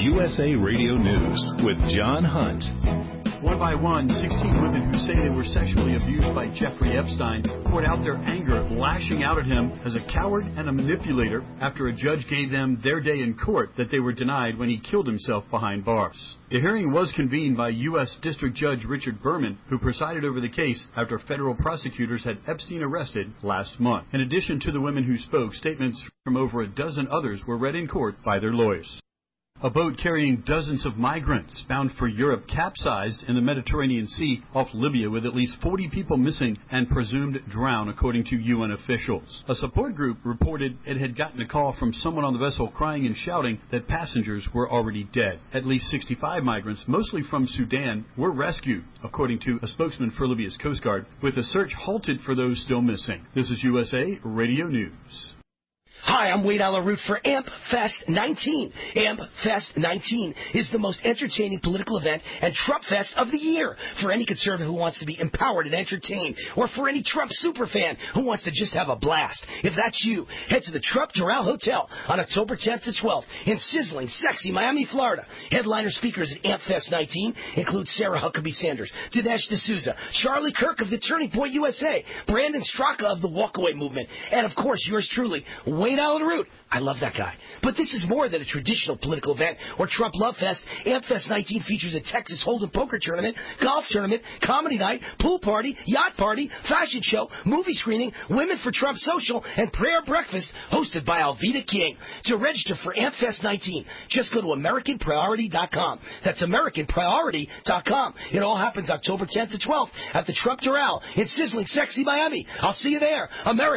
USA Radio News with John Hunt. One by one, 16 women who say they were sexually abused by Jeffrey Epstein poured out their anger, lashing out at him as a coward and a manipulator after a judge gave them their day in court that they were denied when he killed himself behind bars. The hearing was convened by U.S. District Judge Richard Berman, who presided over the case after federal prosecutors had Epstein arrested last month. In addition to the women who spoke, statements from over a dozen others were read in court by their lawyers. A boat carrying dozens of migrants bound for Europe capsized in the Mediterranean Sea off Libya with at least 40 people missing and presumed drowned, according to UN officials. A support group reported it had gotten a call from someone on the vessel crying and shouting that passengers were already dead. At least 65 migrants, mostly from Sudan, were rescued, according to a spokesman for Libya's Coast Guard, with a search halted for those still missing. This is USA Radio News. Hi, I'm Wade Alaroot for AMP Fest 19. AMP Fest 19 is the most entertaining political event and Trump Fest of the year for any conservative who wants to be empowered and entertained, or for any Trump superfan who wants to just have a blast. If that's you, head to the Trump Doral Hotel on October 10th to 12th in sizzling, sexy Miami, Florida. Headliner speakers at AMP Fest 19 include Sarah Huckabee Sanders, Dinesh D'Souza, Charlie Kirk of the Turning Point USA, Brandon Straka of the Walkaway Movement, and of course yours truly, Wade Alaroot. I love that guy. But this is more than a traditional political event or Trump Love Fest. AMP Fest 19 features a Texas Hold'em poker tournament, golf tournament, comedy night, pool party, yacht party, fashion show, movie screening, Women for Trump social, and prayer breakfast hosted by Alveda King. To register for AMP Fest 19, just go to AmericanPriority.com. That's AmericanPriority.com. It all happens October 10th to 12th at the Trump Doral in sizzling, sexy Miami. I'll see you there.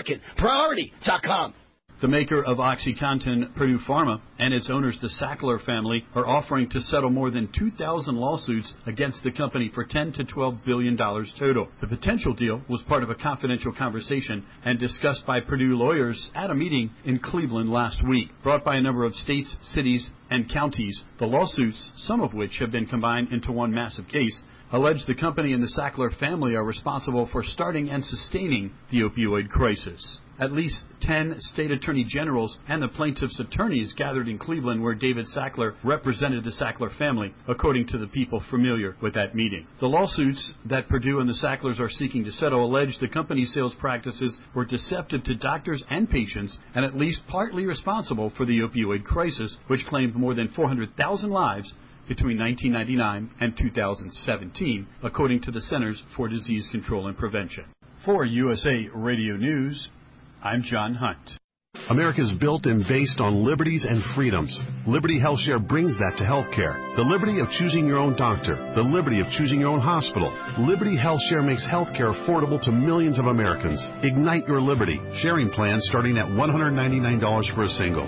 AmericanPriority.com. The maker of OxyContin, Purdue Pharma, and its owners, the Sackler family, are offering to settle more than 2,000 lawsuits against the company for $10 to $12 billion total. The potential deal was part of a confidential conversation and discussed by Purdue lawyers at a meeting in Cleveland last week. Brought by a number of states, cities, and counties, the lawsuits, some of which have been combined into one massive case, allege the company and the Sackler family are responsible for starting and sustaining the opioid crisis. At least 10 state attorney generals and the plaintiffs' attorneys gathered in Cleveland, where David Sackler represented the Sackler family, according to the people familiar with that meeting. The lawsuits that Purdue and the Sacklers are seeking to settle allege the company's sales practices were deceptive to doctors and patients and at least partly responsible for the opioid crisis, which claimed more than 400,000 lives between 1999 and 2017, according to the Centers for Disease Control and Prevention. For USA Radio News, I'm John Hunt. America's built and based on liberties and freedoms. Liberty HealthShare brings that to healthcare. The liberty of choosing your own doctor. The liberty of choosing your own hospital. Liberty HealthShare makes healthcare affordable to millions of Americans. Ignite your liberty. Sharing plans starting at $199 for a single,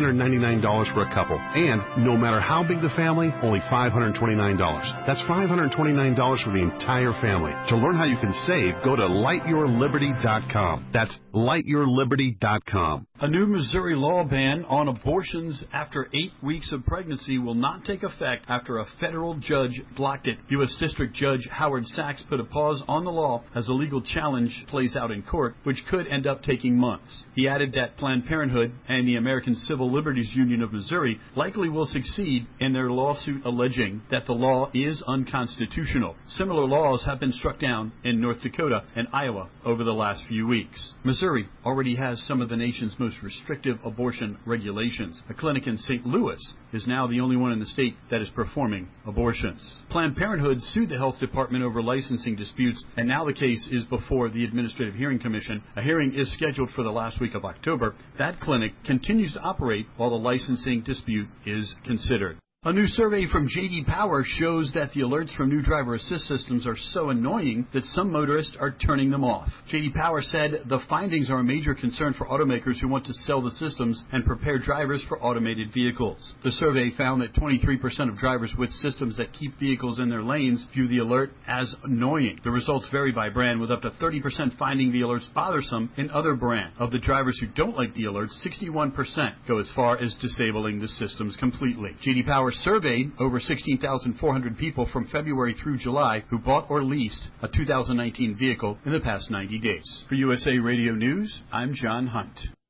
$399 for a couple, and no matter how big the family, only $529. That's $529 for the entire family. To learn how you can save, go to lightyourliberty.com. That's lightyourliberty.com. A new Missouri law ban on abortions after 8 weeks of pregnancy will not take effect after a federal judge blocked it. U.S. District Judge Howard Sachs put a pause on the law as a legal challenge plays out in court, which could end up taking months. He added that Planned Parenthood and the American Civil Liberties Union of Missouri likely will succeed in their lawsuit alleging that the law is unconstitutional. Similar laws have been struck down in North Dakota and Iowa over the last few weeks. Missouri already has some of the nation's most restrictive abortion regulations. A clinic in St. Louis is now the only one in the state that is performing abortions. Planned Parenthood sued the health department over licensing disputes, and now the case is before the Administrative Hearing Commission. A hearing is scheduled for the last week of October. That clinic continues to operate while the licensing dispute is considered. A new survey from J.D. Power shows that the alerts from new driver assist systems are so annoying that some motorists are turning them off. J.D. Power said the findings are a major concern for automakers who want to sell the systems and prepare drivers for automated vehicles. The survey found that 23% of drivers with systems that keep vehicles in their lanes view the alert as annoying. The results vary by brand, with up to 30% finding the alerts bothersome in other brands. Of the drivers who don't like the alerts, 61% go as far as disabling the systems completely. J.D. Power surveyed over 16,400 people from February through July who bought or leased a 2019 vehicle in the past 90 days. For USA Radio News, I'm John Hunt.